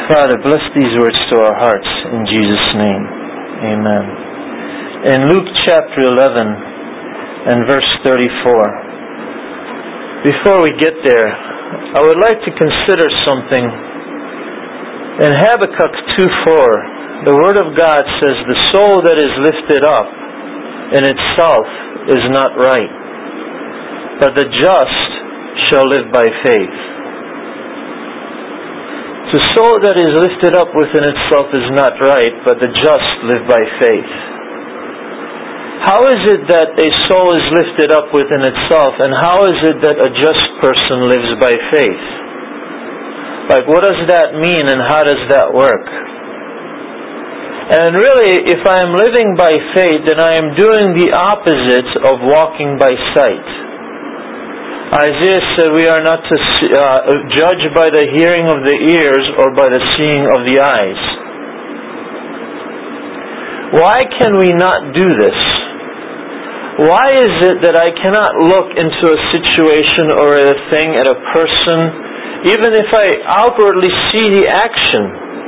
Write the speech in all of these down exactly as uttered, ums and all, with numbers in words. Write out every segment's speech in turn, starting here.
Father, bless these words to our hearts in Jesus' name. Amen. In Luke chapter eleven and verse thirty-four, before we get there, I would like to consider something. In Habakkuk two four, the Word of God says, "The soul that is lifted up in itself is not right, but the just shall live by faith." The soul that is lifted up within itself is not right, but the just live by faith. How is it that a soul is lifted up within itself, and how is it that a just person lives by faith? Like, what does that mean, and how does that work? And really, if I am living by faith, then I am doing the opposite of walking by sight. Isaiah said we are not to see, uh, judge by the hearing of the ears or by the seeing of the eyes. Why can we not do this? Why is it that I cannot look into a situation or a thing, at a person, even if I outwardly see the action?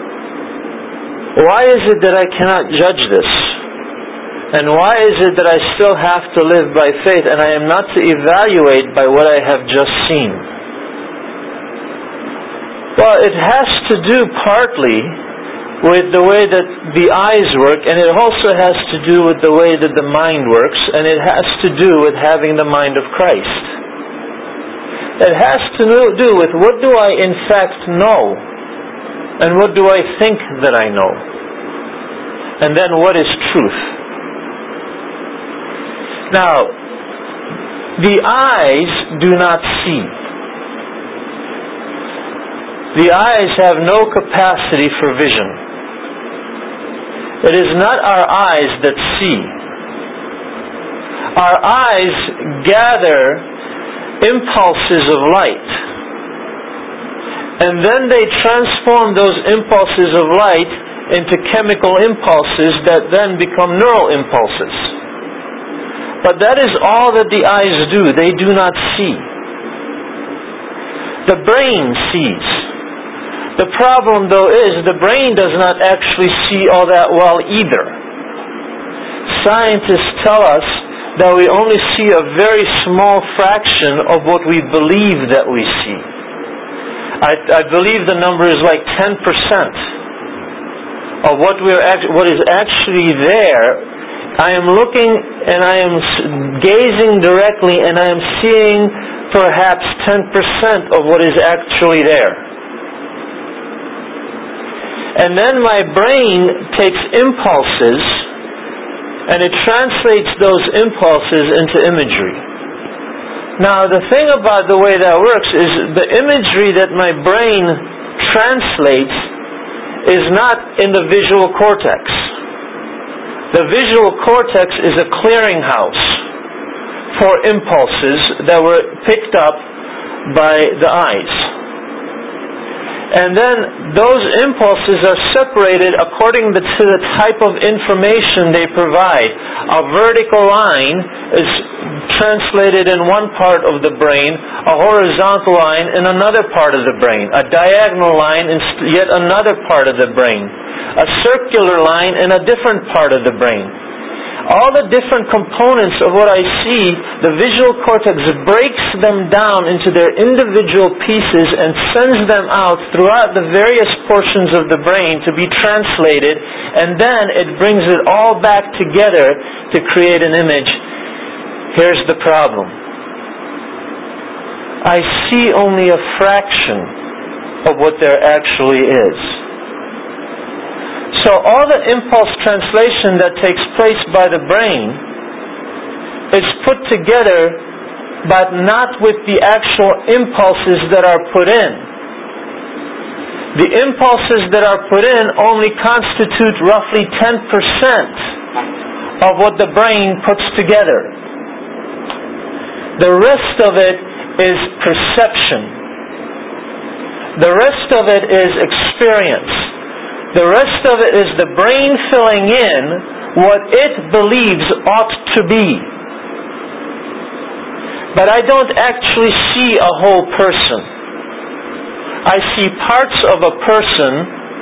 Why is it that I cannot judge this? And why is it that I still have to live by faith and I am not to evaluate by what I have just seen? Well, it has to do partly with the way that the eyes work, and it also has to do with the way that the mind works, and it has to do with having the mind of Christ. It has to do with what do I in fact know, and what do I think that I know, and then what is truth. Now, the eyes do not see. The eyes have no capacity for vision. It is not our eyes that see. Our eyes gather impulses of light, and then they transform those impulses of light into chemical impulses that then become neural impulses. But that is all that the eyes do. They do not see. The brain sees. The problem, though, is the brain does not actually see all that well either. Scientists tell us that we only see a very small fraction of what we believe that we see. I, I believe the number is like ten percent of what we're act- what is actually there. I am looking and I am gazing directly and I am seeing perhaps ten percent of what is actually there. And then my brain takes impulses and it translates those impulses into imagery. Now, the thing about the way that works is the imagery that my brain translates is not in the visual cortex. The visual cortex is a clearinghouse for impulses that were picked up by the eyes. And then those impulses are separated according to the type of information they provide. A vertical line is translated in one part of the brain, a horizontal line in another part of the brain, a diagonal line in yet another part of the brain, a circular line in a different part of the brain. All the different components of what I see, the visual cortex breaks them down into their individual pieces and sends them out throughout the various portions of the brain to be translated, and then it brings it all back together to create an image. Here's the problem. I see only a fraction of what there actually is. So all the impulse translation that takes place by the brain is put together, but not with the actual impulses that are put in. The impulses that are put in only constitute roughly ten percent of what the brain puts together. The rest of it is perception. The rest of it is experience. The rest of it is the brain filling in what it believes ought to be. But I don't actually see a whole person. I see parts of a person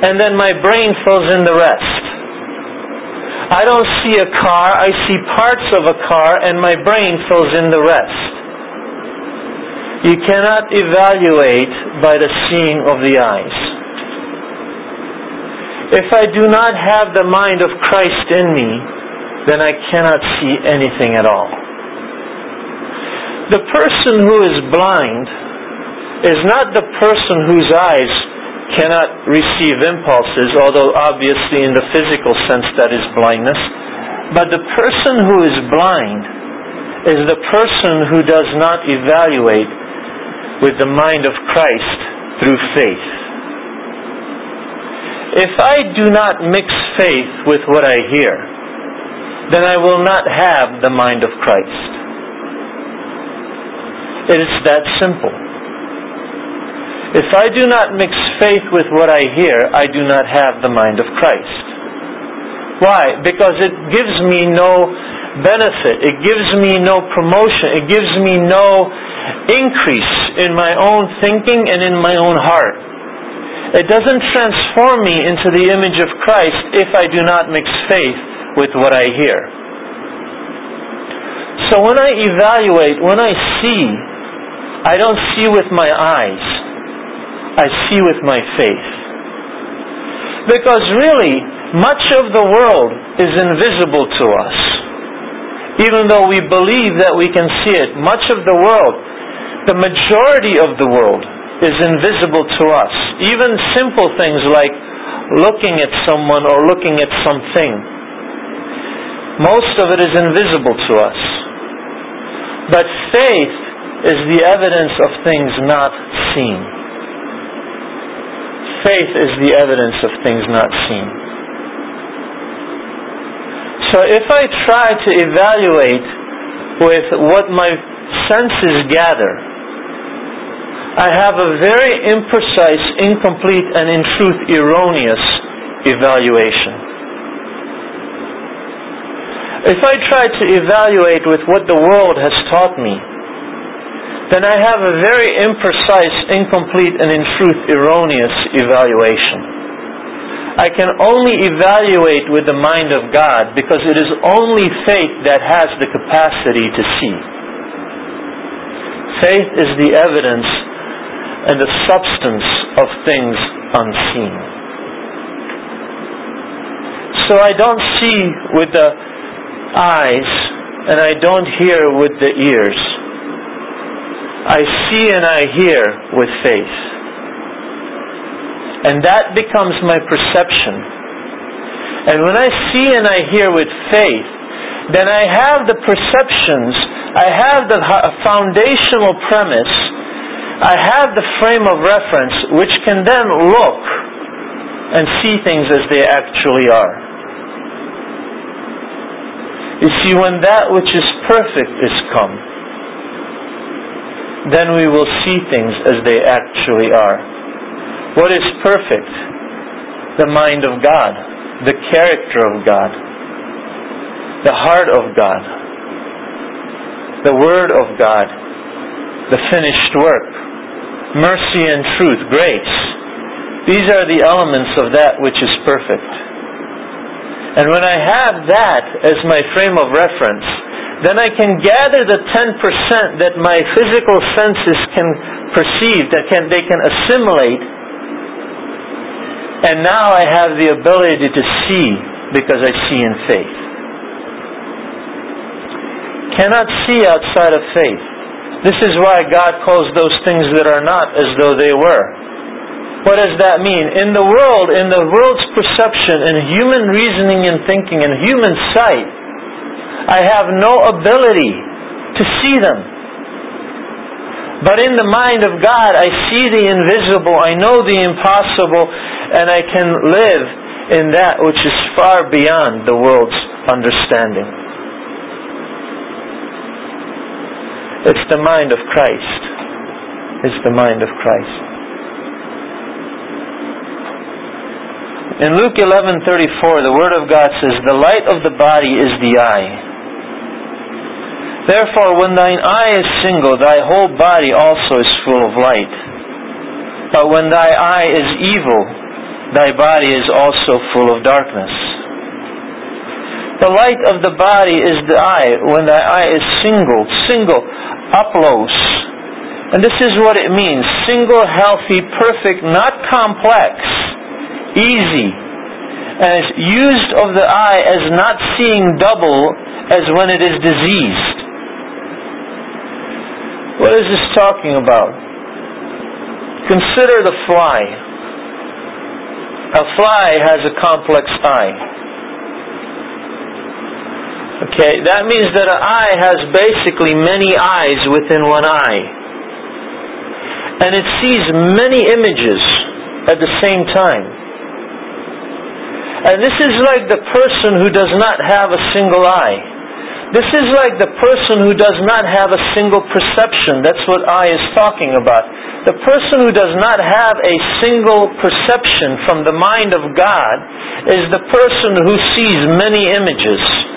and then my brain fills in the rest. I don't see a car, I see parts of a car, and my brain fills in the rest. You cannot evaluate by the seeing of the eyes. If I do not have the mind of Christ in me, then I cannot see anything at all. The person who is blind is not the person whose eyes cannot receive impulses, although obviously in the physical sense that is blindness. But the person who is blind is the person who does not evaluate with the mind of Christ through faith. If I do not mix faith with what I hear, then I will not have the mind of Christ. It is that simple. If I do not mix faith with what I hear, I do not have the mind of Christ. Why? Because it gives me no benefit. It gives me no promotion. It gives me no increase in my own thinking and in my own heart. It doesn't transform me into the image of Christ if I do not mix faith with what I hear. So when I evaluate, when I see, I don't see with my eyes. I see with my faith. Because really, much of the world is invisible to us. Even though we believe that we can see it, much of the world, the majority of the world, is invisible to us. Even simple things like looking at someone or looking at something. Most of it is invisible to us. But faith is the evidence of things not seen. Faith is the evidence of things not seen. So if I try to evaluate with what my senses gather, I have a very imprecise, incomplete, and in truth erroneous evaluation. If I try to evaluate with what the world has taught me, then I have a very imprecise, incomplete, and in truth erroneous evaluation. I can only evaluate with the mind of God because it is only faith that has the capacity to see. Faith is the evidence and the substance of things unseen. So I don't see with the eyes and I don't hear with the ears. I see and I hear with faith. And that becomes my perception. And when I see and I hear with faith, then I have the perceptions, I have the foundational premise, I have the frame of reference which can then look and see things as they actually are. You see, when that which is perfect is come, then we will see things as they actually are. What is perfect? The mind of God, the character of God, the heart of God, the Word of God, the finished work, mercy and truth, grace. These are the elements of that which is perfect. And when I have that as my frame of reference, then I can gather the ten percent that my physical senses can perceive, that can they can assimilate. And now I have the ability to see because I see in faith. Cannot see outside of faith. This is why God calls those things that are not as though they were. What does that mean? In the world, in the world's perception, in human reasoning and thinking, in human sight, I have no ability to see them. But in the mind of God, I see the invisible, I know the impossible, and I can live in that which is far beyond the world's understanding. It's the mind of Christ. It's the mind of Christ. In Luke eleven thirty-four, the Word of God says, "The light of the body is the eye. Therefore, when thine eye is single, thy whole body also is full of light. But when thy eye is evil, thy body is also full of darkness. The light of the body is the eye, when thy eye is single, single, uplos. And this is what it means. Single, healthy, perfect, not complex, easy. And it's used of the eye as not seeing double as when it is diseased. What is this talking about? Consider the fly. A fly has a complex eye. Okay, that means that an eye has basically many eyes within one eye. And it sees many images at the same time. And this is like the person who does not have a single eye. This is like the person who does not have a single perception. That's what eye is talking about. The person who does not have a single perception from the mind of God is the person who sees many images.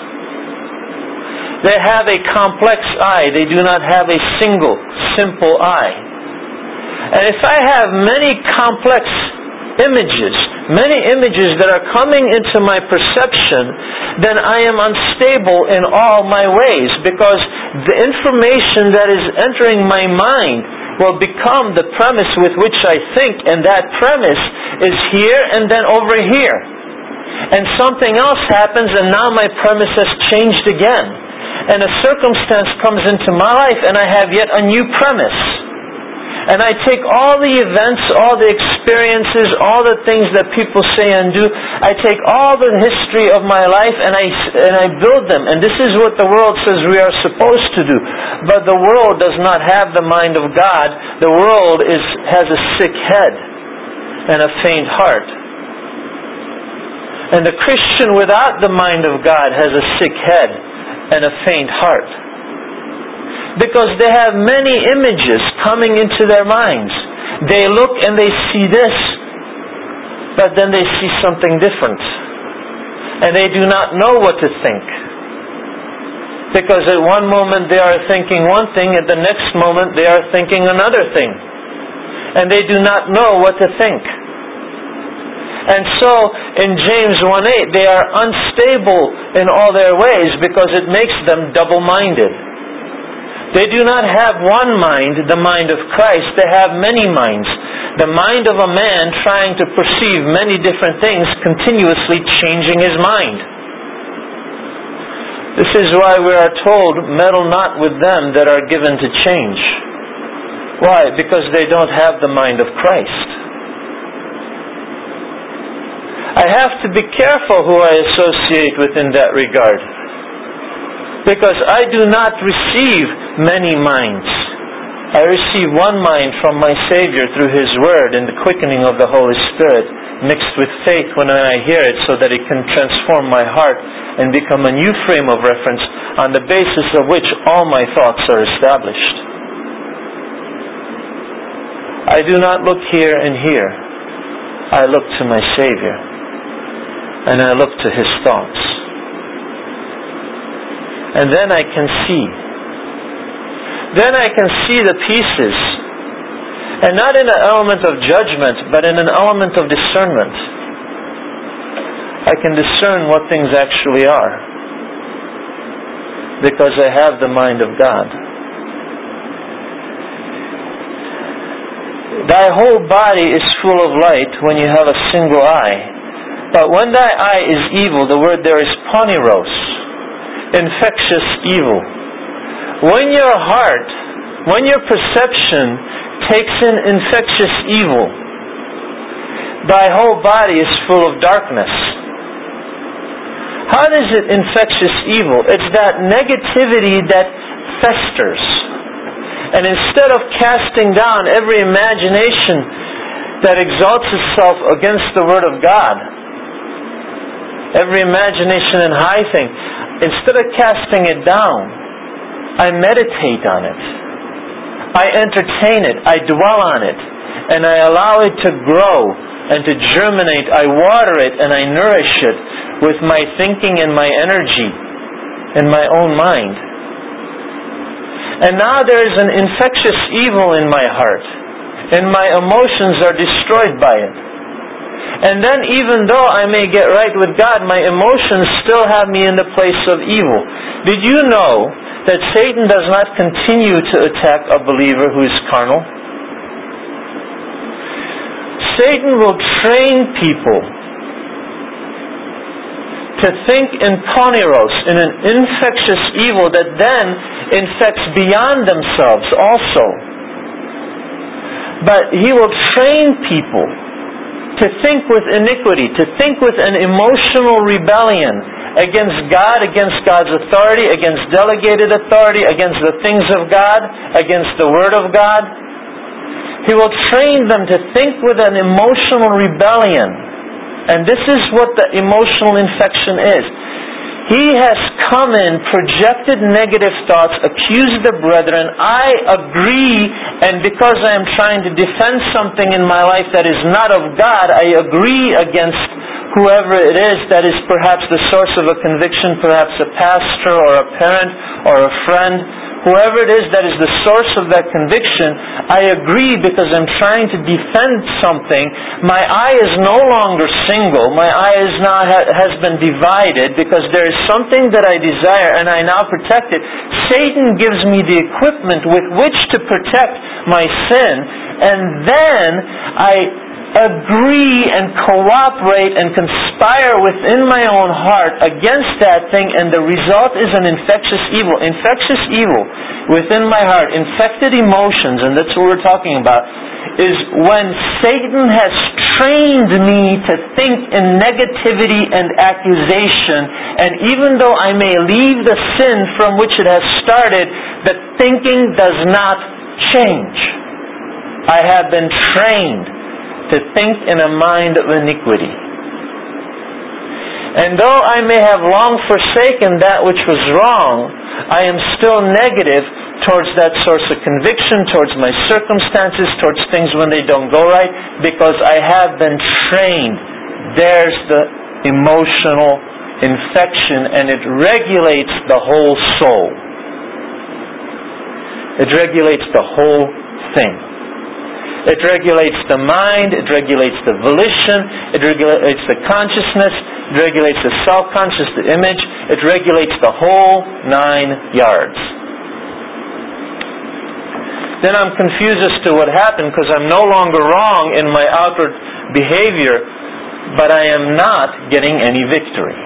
They have a complex eye. They do not have a single, simple eye. And if I have many complex images, many images that are coming into my perception, then I am unstable in all my ways, because the information that is entering my mind will become the premise with which I think, and that premise is here and then over here. And something else happens, and now my premise has changed again. And a circumstance comes into my life, and I have yet a new premise. And I take all the events, all the experiences, all the things that people say and do, I take all the history of my life and I, and I build them. And this is what the world says we are supposed to do. But the world does not have the mind of God. The world is, has a sick head and a faint heart. And the Christian without the mind of God has a sick head and a faint heart. Because they have many images coming into their minds. They look and they see this, but then they see something different. And they do not know what to think. Because at one moment they are thinking one thing, at the next moment they are thinking another thing. And they do not know what to think. And so, in James one eight, they are unstable in all their ways because it makes them double-minded. They do not have one mind, the mind of Christ. They have many minds. The mind of a man trying to perceive many different things, continuously changing his mind. This is why we are told, meddle not with them that are given to change. Why? Because they don't have the mind of Christ. I have to be careful who I associate with in that regard. Because I do not receive many minds. I receive one mind from my Savior through His Word and the quickening of the Holy Spirit, mixed with faith when I hear it, so that it can transform my heart and become a new frame of reference on the basis of which all my thoughts are established. I do not look here and here. I look to my Savior. And I look to His thoughts. And then I can see. Then I can see the pieces. And not in an element of judgment, but in an element of discernment. I can discern what things actually are. Because I have the mind of God. Thy whole body is full of light when you have a single eye. But when thy eye is evil, the word there is poniros, infectious evil. When your heart, when your perception takes in infectious evil, thy whole body is full of darkness. How is it infectious evil? It's that negativity that festers. And instead of casting down every imagination that exalts itself against the Word of God, every imagination and high thing, instead of casting it down, I meditate on it. I entertain it. I dwell on it. And I allow it to grow and to germinate. I water it and I nourish it with my thinking and my energy and my own mind. And now there is an infectious evil in my heart. And my emotions are destroyed by it. And then even though I may get right with God, my emotions still have me in the place of evil. Did you know that Satan does not continue to attack a believer who is carnal? Satan will train people to think in poneros, in an infectious evil that then infects beyond themselves also. But he will train people to think with iniquity, to think with an emotional rebellion against God, against God's authority, against delegated authority, against the things of God, against the Word of God. He will train them to think with an emotional rebellion. And this is what the emotional infection is. He has come in, projected negative thoughts, accused the brethren. I agree, and because I am trying to defend something in my life that is not of God, I agree against whoever it is that is perhaps the source of a conviction, perhaps a pastor or a parent or a friend. Whoever it is that is the source of that conviction, I agree because I'm trying to defend something. My eye is no longer single. My eye is now ha- has been divided because there is something that I desire and I now protect it. Satan gives me the equipment with which to protect my sin, and then I agree and cooperate and conspire within my own heart against that thing, and the result is an infectious evil. Infectious evil within my heart, infected emotions, and that's what we're talking about, is when Satan has trained me to think in negativity and accusation, and even though I may leave the sin from which it has started, the thinking does not change. I have been trained to think in a mind of iniquity. And though I may have long forsaken that which was wrong, I am still negative towards that source of conviction, towards my circumstances, towards things when they don't go right, because I have been trained. There's the emotional infection, and it regulates the whole soul. It regulates the whole thing. It regulates the mind, it regulates the volition, it regulates the consciousness, it regulates the self-conscious, the image, it regulates the whole nine yards. Then I'm confused as to what happened because I'm no longer wrong in my outward behavior, but I am not getting any victory.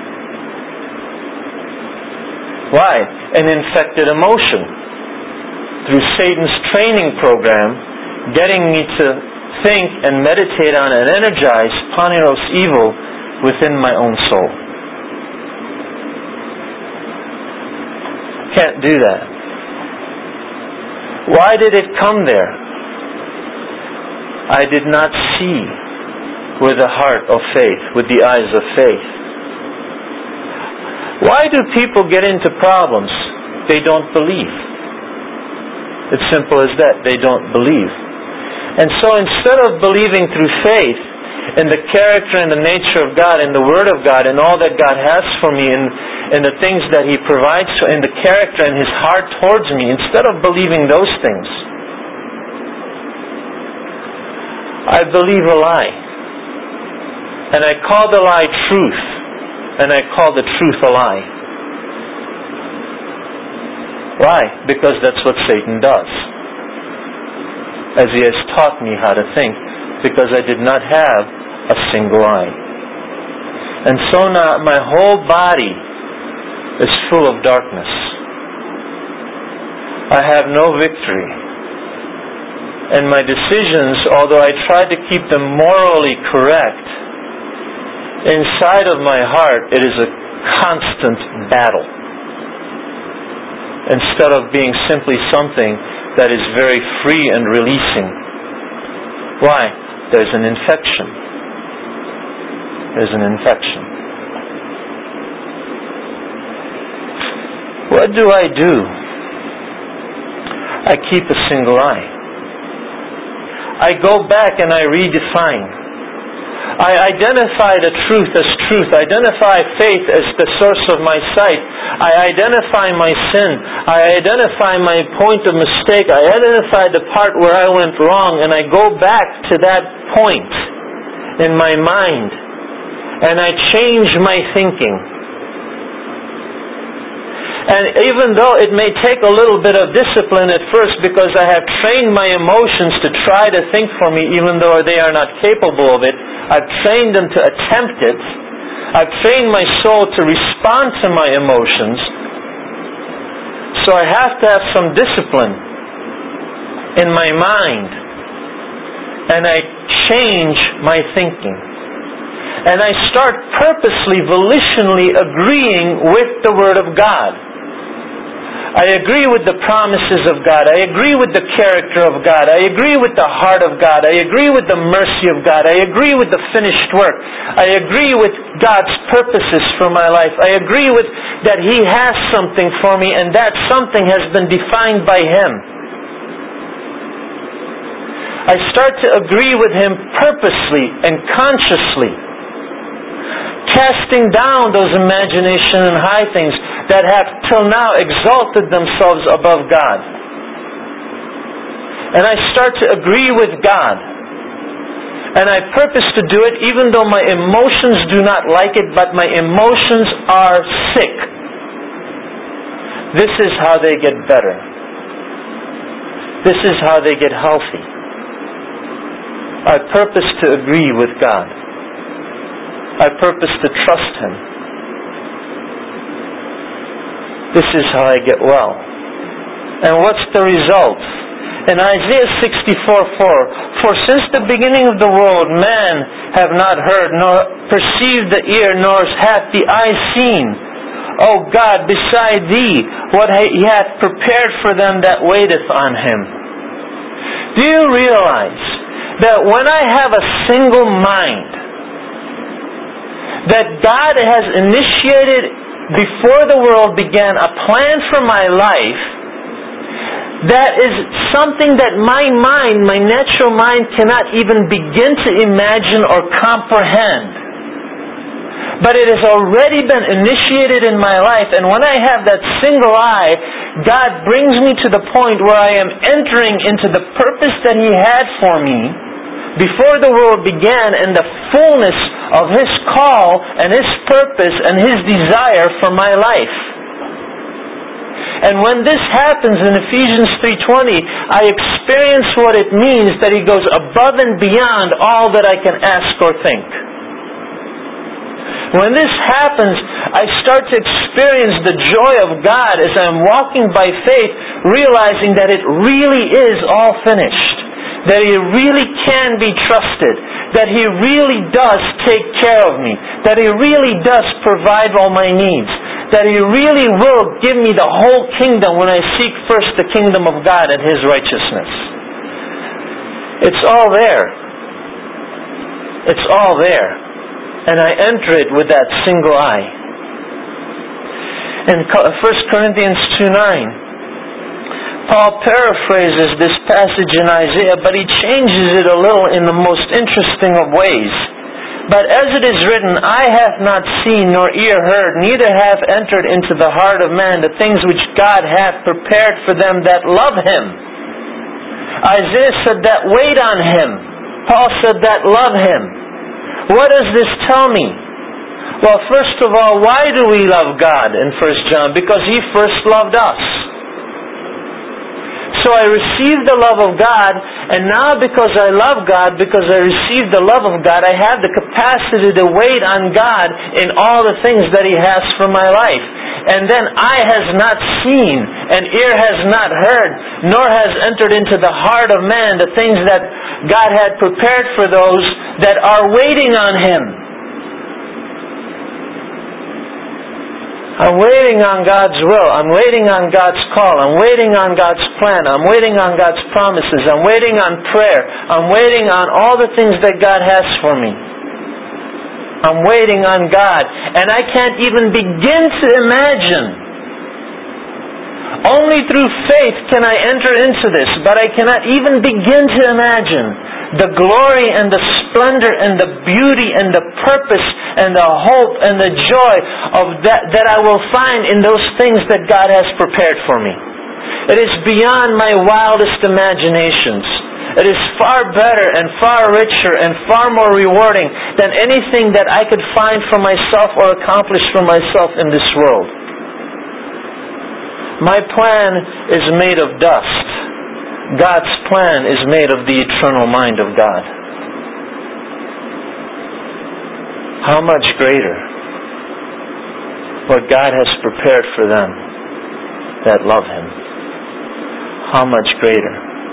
Why? An infected emotion. Through Satan's training program, getting me to think and meditate on and energize poneros evil within my own soul. Can't do that. Why did it come there? I did not see with the heart of faith, with the eyes of faith. Why do people get into problems? They don't believe. It's simple as that. They don't believe. And so instead of believing through faith in the character and the nature of God, in the Word of God, and all that God has for me, and in the things that He provides, in the character and His heart towards me, instead of believing those things, I believe a lie. And I call the lie truth, and I call the truth a lie. Why? Because that's what Satan does. As he has taught me how to think, because I did not have a single eye. And so now my whole body is full of darkness. I have no victory. And my decisions, although I try to keep them morally correct, inside of my heart it is a constant battle. Instead of being simply something that is very free and releasing. Why? There's an infection. There's an infection. What do I do? I keep a single eye. I go back and I redefine. I identify the truth as truth. I identify faith as the source of my sight. I identify my sin. I identify my point of mistake. I identify the part where I went wrong, and I go back to that point. in my mind, and I change my thinking. And even though it may take a little bit of discipline at first, because I have trained my emotions to try to think for me even though they are not capable of it, I've trained them to attempt it, I've trained my soul to respond to my emotions, so I have to have some discipline in my mind, and I change my thinking. And I start purposely, volitionally agreeing with the Word of God. I agree with the promises of God. I agree with the character of God. I agree with the heart of God. I agree with the mercy of God. I agree with the finished work. I agree with God's purposes for my life. I agree with that He has something for me, and that something has been defined by Him. I start to agree with Him purposely and consciously, casting down those imagination and high things that have till now exalted themselves above God. And I start to agree with God. And I purpose to do it even though my emotions do not like it, but my emotions are sick. This is how they get better. This is how they get healthy. I purpose to agree with God. I purpose to trust Him. This is how I get well. And what's the result? In Isaiah sixty-four four, for since the beginning of the world, man have not heard, nor perceived the ear, nor hath the eye seen. O God, beside Thee, what He hath prepared for them that waiteth on Him. Do you realize that when I have a single mind, that God has initiated before the world began a plan for my life that is something that my mind, my natural mind, cannot even begin to imagine or comprehend. But it has already been initiated in my life, and when I have that single eye, God brings me to the point where I am entering into the purpose that He had for me before the world began, and the fullness of His call and His purpose and His desire for my life. And when this happens in Ephesians three twenty, I experience what it means that He goes above and beyond all that I can ask or think. When this happens, I start to experience the joy of God as I am walking by faith, realizing that it really is all finished. That He really can be trusted. That He really does take care of me. That He really does provide all my needs. That He really will give me the whole kingdom when I seek first the kingdom of God and His righteousness. It's all there. It's all there. And I enter it with that single eye. In First Corinthians two nine, Paul paraphrases this passage in Isaiah, but he changes it a little in the most interesting of ways. But as it is written, I have not seen nor ear heard, neither have entered into the heart of man the things which God hath prepared for them that love Him. Isaiah said that wait on Him. Paul said that love Him. What does this tell me? Well, first of all, why do we love God in First John? Because He first loved us. So I received the love of God, and now because I love God, because I received the love of God, I have the capacity to wait on God in all the things that He has for my life. And then eye has not seen, and ear has not heard, nor has entered into the heart of man the things that God had prepared for those that are waiting on Him. I'm waiting on God's will. I'm waiting on God's call. I'm waiting on God's plan. I'm waiting on God's promises. I'm waiting on prayer. I'm waiting on all the things that God has for me. I'm waiting on God. And I can't even begin to imagine. Only through faith can I enter into this. But I cannot even begin to imagine the glory and the splendor and the beauty and the purpose and the hope and the joy of that that I will find in those things that God has prepared for me. It is beyond my wildest imaginations. It is far better and far richer and far more rewarding than anything that I could find for myself or accomplish for myself in this world. My plan is made of dust. God's plan is made of the eternal mind of God. How much greater what God has prepared for them that love Him. How much greater.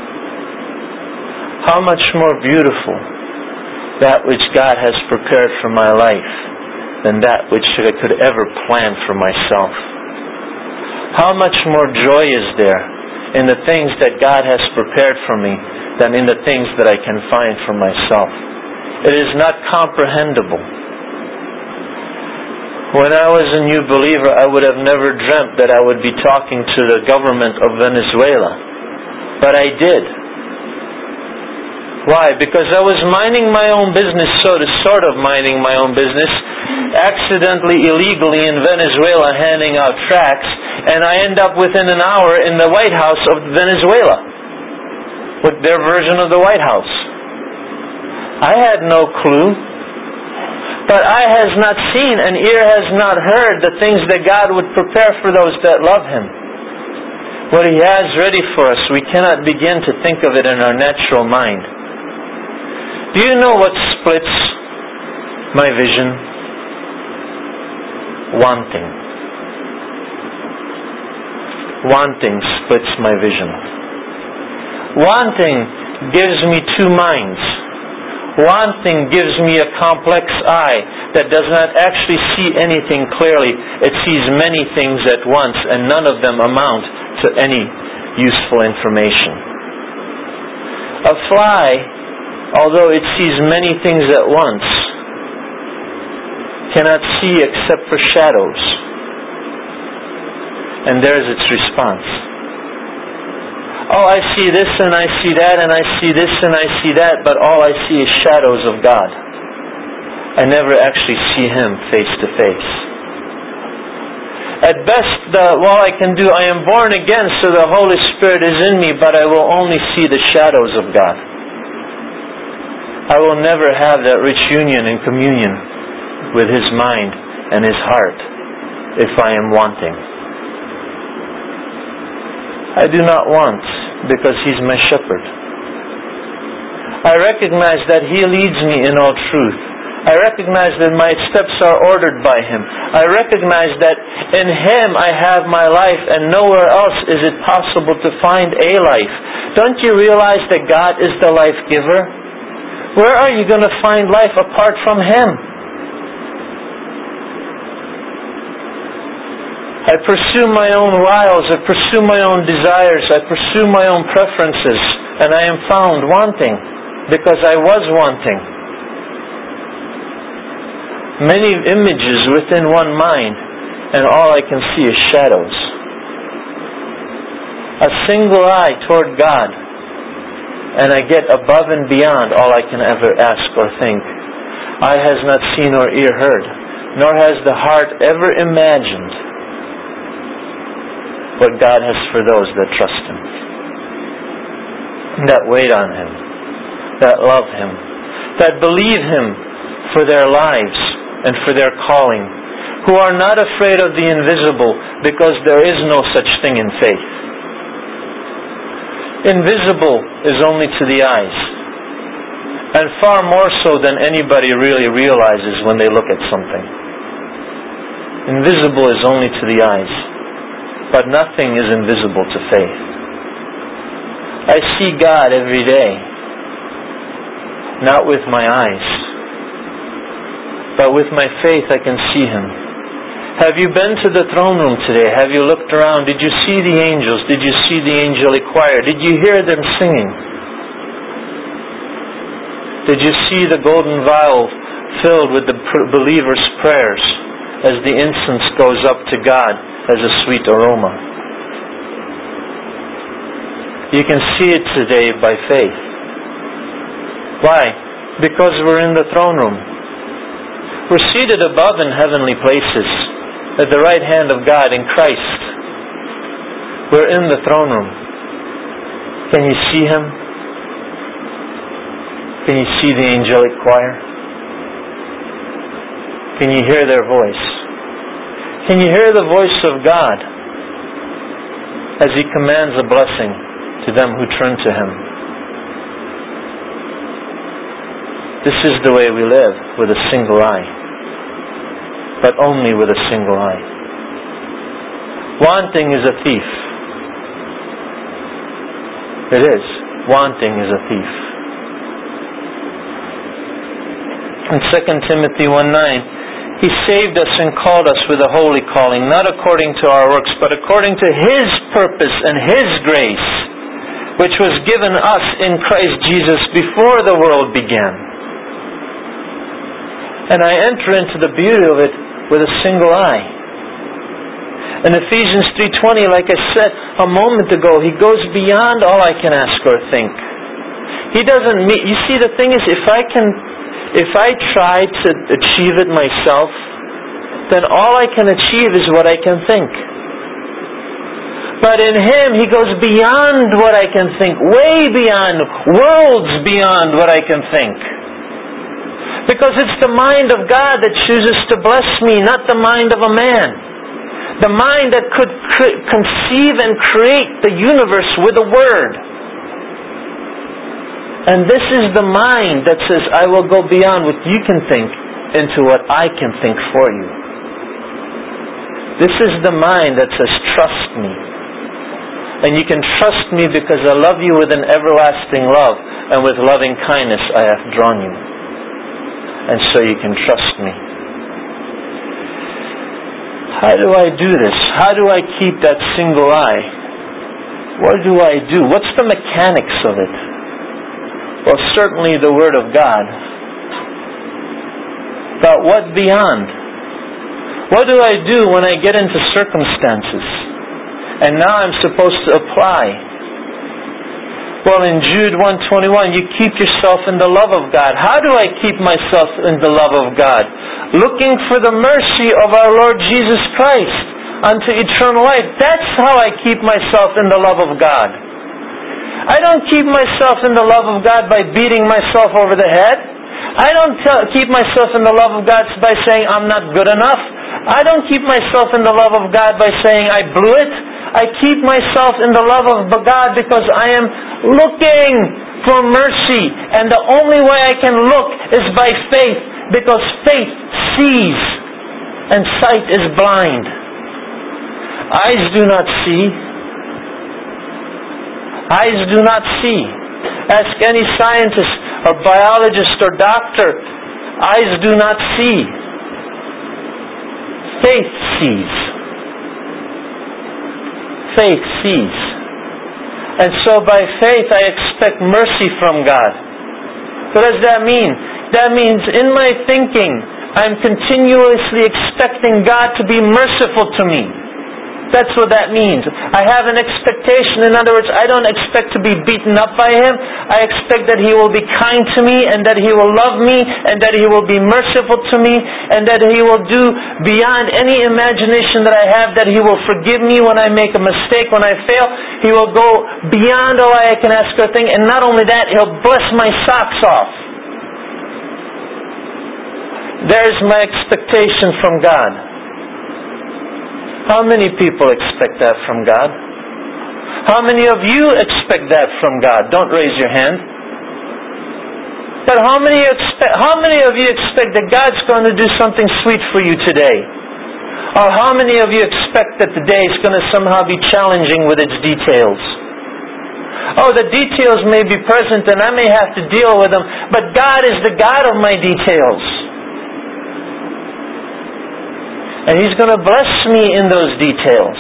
How much more beautiful that which God has prepared for my life than that which I could ever plan for myself. How much more joy is there in the things that God has prepared for me than in the things that I can find for myself. It is not comprehensible. When I was a new believer, I would have never dreamt that I would be talking to the government of Venezuela. But I did. Why? Because I was minding my own business, so to sort of minding my own business, accidentally, illegally in Venezuela handing out tracts, and I end up within an hour in the White House of Venezuela with their version of the White House. I had no clue, but eye has not seen and ear has not heard the things that God would prepare for those that love Him. What He has ready for us, we cannot begin to think of it in our natural mind. Do you know what splits my vision? Wanting. Wanting splits my vision. Wanting gives me two minds. Wanting gives me a complex eye that does not actually see anything clearly. It sees many things at once, and none of them amount to any useful information. A fly, although it sees many things at once, cannot see except for shadows. And there's its response. Oh, I see this and I see that and I see this and I see that, but all I see is shadows of God. I never actually see Him face to face. At best, the, all I can do, I am born again, so the Holy Spirit is in me, but I will only see the shadows of God. I will never have that rich union and communion with His mind and His heart if I am wanting. I do not want because He's my shepherd. I recognize that He leads me in all truth. I recognize that my steps are ordered by Him. I recognize that in Him I have my life and nowhere else is it possible to find a life. Don't you realize that God is the life giver? Where are you going to find life apart from Him? I pursue my own wiles, I pursue my own desires, I pursue my own preferences, and I am found wanting because I was wanting. Many images within one mind, and all I can see is shadows. A single eye toward God, and I get above and beyond all I can ever ask or think. Eye has not seen or ear heard, nor has the heart ever imagined what God has for those that trust Him, that wait on Him, that love Him, that believe Him for their lives and for their calling, who are not afraid of the invisible because there is no such thing in faith. Invisible is only to the eyes, and far more so than anybody really realizes when they look at something. Invisible is only to the eyes, but nothing is invisible to faith. I see God every day, not with my eyes, but with my faith I can see Him. Have you been to the throne room today? Have you looked around? Did you see the angels? Did you see the angelic choir? Did you hear them singing? Did you see the golden vial filled with the believer's prayers as the incense goes up to God as a sweet aroma? You can see it today by faith. Why? Because we're in the throne room. We're seated above in heavenly places at the right hand of God in Christ. We're in the throne room. Can you see Him? Can you see the angelic choir? Can you hear their voice? Can you hear the voice of God as He commands a blessing to them who turn to Him? This is the way we live, with a single eye. But only with a single eye. Wanting is a thief. It is. Wanting is a thief. In Second Timothy one nine, He saved us and called us with a holy calling, not according to our works, but according to His purpose and His grace, which was given us in Christ Jesus before the world began. And I enter into the beauty of it with a single eye. In Ephesians three twenty, like I said a moment ago, He goes beyond all I can ask or think. He doesn't meet... You see, the thing is, if I can... If I try to achieve it myself, then all I can achieve is what I can think. But in Him, He goes beyond what I can think, way beyond, worlds beyond what I can think. Because it's the mind of God that chooses to bless me, not the mind of a man. The mind that could cre- conceive and create the universe with a word. And this is the mind that says, I will go beyond what you can think into what I can think for you. This is the mind that says, trust me. And you can trust me because I love you with an everlasting love, and with loving kindness I have drawn you. And so you can trust me. How do I do this? How do I keep that single eye? What do I do? What's the mechanics of it? Well, certainly the Word of God. But what beyond? What do I do when I get into circumstances and now I'm supposed to apply? Well, in Jude one twenty-one, you keep yourself in the love of God. How do I keep myself in the love of God? Looking for the mercy of our Lord Jesus Christ unto eternal life. That's how I keep myself in the love of God. I don't keep myself in the love of God by beating myself over the head. I don't tell, keep myself in the love of God by saying I'm not good enough. I don't keep myself in the love of God by saying I blew it. I keep myself in the love of God because I am looking for mercy. And the only way I can look is by faith, because faith sees and sight is blind. Eyes do not see. Eyes do not see. Ask any scientist or biologist or doctor. Eyes do not see. Faith sees. Faith sees. And so by faith I expect mercy from God. What does that mean? That means in my thinking I'm continuously expecting God to be merciful to me. That's what that means. I have an expectation. In other words, I don't expect to be beaten up by Him. I expect that He will be kind to me, and that He will love me, and that He will be merciful to me, and that He will do beyond any imagination that I have, that He will forgive me when I make a mistake, when I fail. He will go beyond all I can ask or think, and not only that, He'll bless my socks off. There's my expectation from God. How many people expect that from God? How many of you expect that from God? Don't raise your hand. But how many expect, how many of you expect that God's going to do something sweet for you today? Or how many of you expect that the day is going to somehow be challenging with its details? Oh, the details may be present and I may have to deal with them, but God is the God of my details. And He's going to bless me in those details.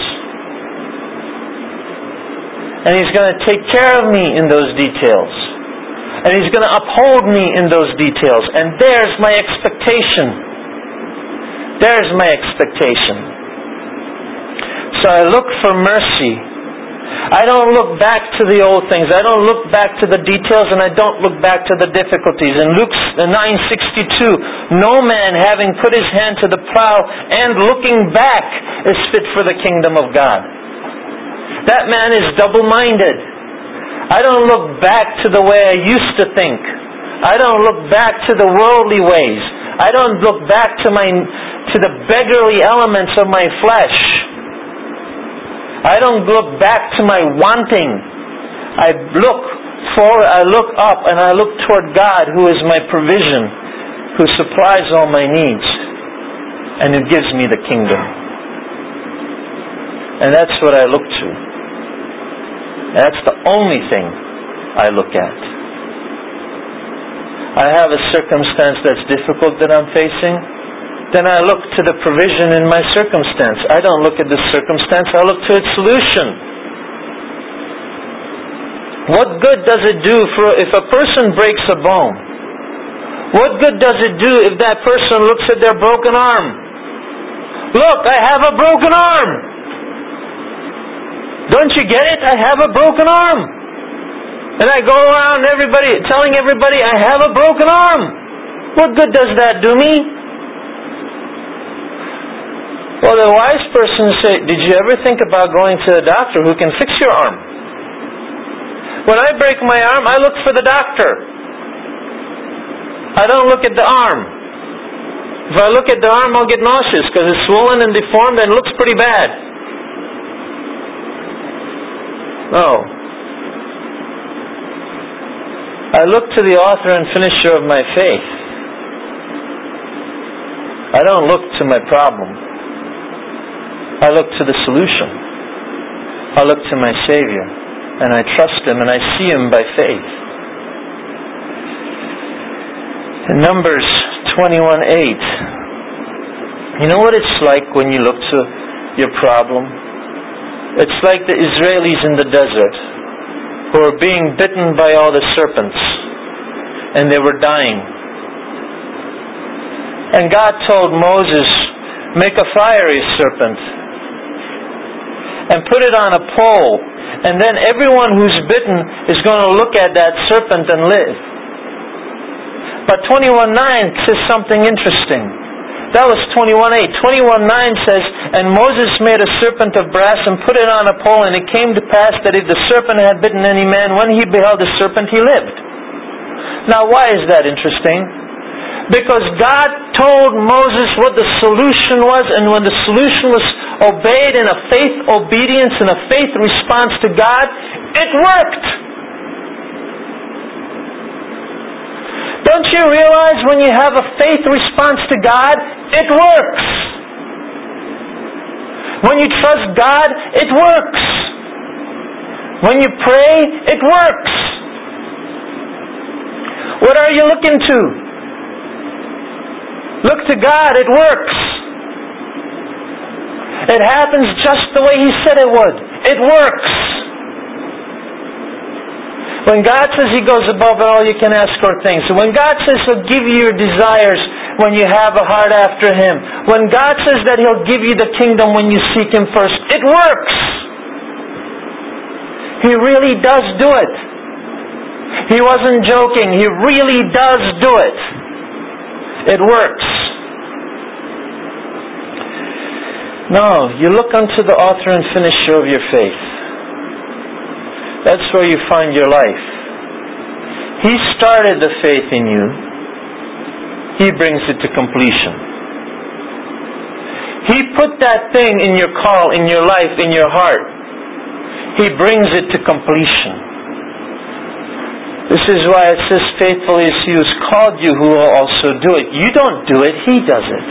And He's going to take care of me in those details. And He's going to uphold me in those details. And there's my expectation. There's my expectation. So I look for mercy. I don't look back to the old things. I don't look back to the details, and I don't look back to the difficulties. In Luke nine sixty-two, no man having put his hand to the plow and looking back is fit for the kingdom of God. That man is double-minded. I don't look back to the way I used to think. I don't look back to the worldly ways. I don't look back to my to the beggarly elements of my flesh. I don't look back to my wanting. I look forward, I look up, and I look toward God, who is my provision, who supplies all my needs, and who gives me the kingdom. And that's what I look to. That's the only thing I look at. I have a circumstance that's difficult that I'm facing, then I look to the provision in my circumstance. I don't look at the circumstance, I look to its solution. What good does it do for if a person breaks a bone? What good does it do if that person looks at their broken arm? Look, I have a broken arm. Don't you get it? I have a broken arm. And I go around everybody telling everybody I have a broken arm. What good does that do me? Well, the wise person say, did you ever think about going to a doctor who can fix your arm? When I break my arm, I look for the doctor. I don't look at the arm. If I look at the arm, I'll get nauseous because it's swollen and deformed and looks pretty bad. No. I look to the author and finisher of my faith. I don't look to my problem. I look to the solution. I look to my Savior, and I trust Him, and I see Him by faith. In Numbers twenty-one eight, you know what it's like when you look to your problem? It's like the Israelis in the desert who were being bitten by all the serpents, and they were dying. And God told Moses, make a fiery serpent and put it on a pole, and then everyone who's bitten is going to look at that serpent and live. But twenty-one nine says something interesting. That was twenty-one eight. twenty-one nine says, and Moses made a serpent of brass and put it on a pole, and it came to pass that if the serpent had bitten any man, when he beheld the serpent, he lived. Now, why is that interesting? Because God told Moses what the solution was, and when the solution was obeyed in a faith obedience and a faith response to God, it worked. Don't you realize when you have a faith response to God, it works? When you trust God, it works. When you pray, it works. What are you looking to? Look to God, it works. It happens just the way He said it would. It works. When God says He goes above all you can ask for things. When God says He'll give you your desires when you have a heart after Him. When God says that He'll give you the kingdom when you seek Him first. It works. He really does do it. He wasn't joking. He really does do it. It works. No, you look unto the author and finisher of your faith. That's where you find your life. He started the faith in you. He brings it to completion. He put that thing in your call, in your life, in your heart. He brings it to completion. This is why it says, faithfully is He who has called you who will also do it. You don't do it, He does it.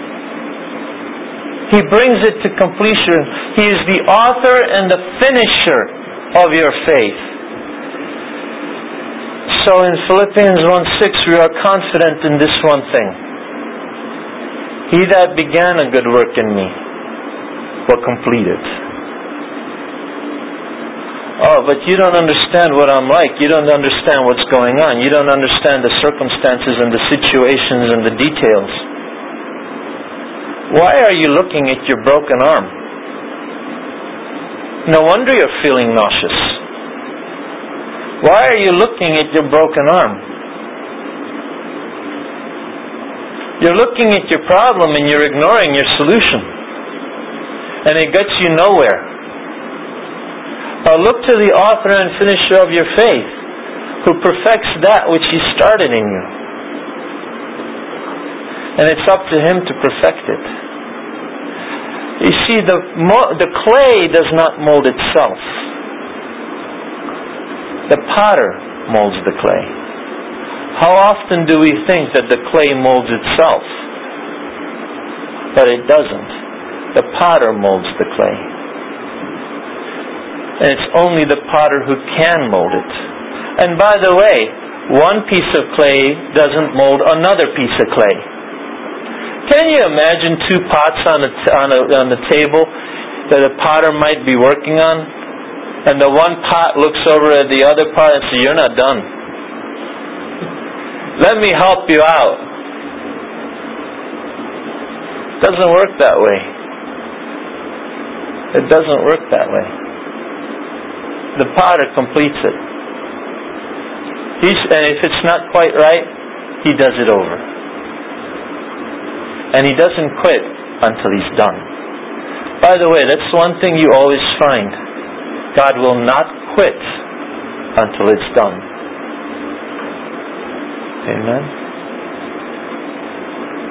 He brings it to completion. He is the author and the finisher of your faith. So in Philippians one six, we are confident in this one thing. He that began a good work in me will complete it. Oh, but you don't understand what I'm like. You don't understand what's going on. You don't understand the circumstances and the situations and the details. Why are you looking at your broken arm? No wonder you're feeling nauseous. Why are you looking at your broken arm? You're looking at your problem and you're ignoring your solution. And it gets you nowhere. Now look to the author and finisher of your faith, who perfects that which He started in you. And it's up to Him to perfect it. You see, the, the clay does not mold itself. The potter molds the clay. How often do we think that the clay molds itself? But it doesn't. The potter molds the clay. And it's only the potter who can mold it. And by the way, one piece of clay doesn't mold another piece of clay. Can you imagine two pots on a, on a, on the table that a potter might be working on? And the one pot looks over at the other pot and says, "You're not done. Let me help you out." It doesn't work that way. It doesn't work that way. The potter completes it. He's, and if it's not quite right, he does it over. And he doesn't quit until he's done. By the way, that's one thing you always find. God will not quit until it's done. Amen.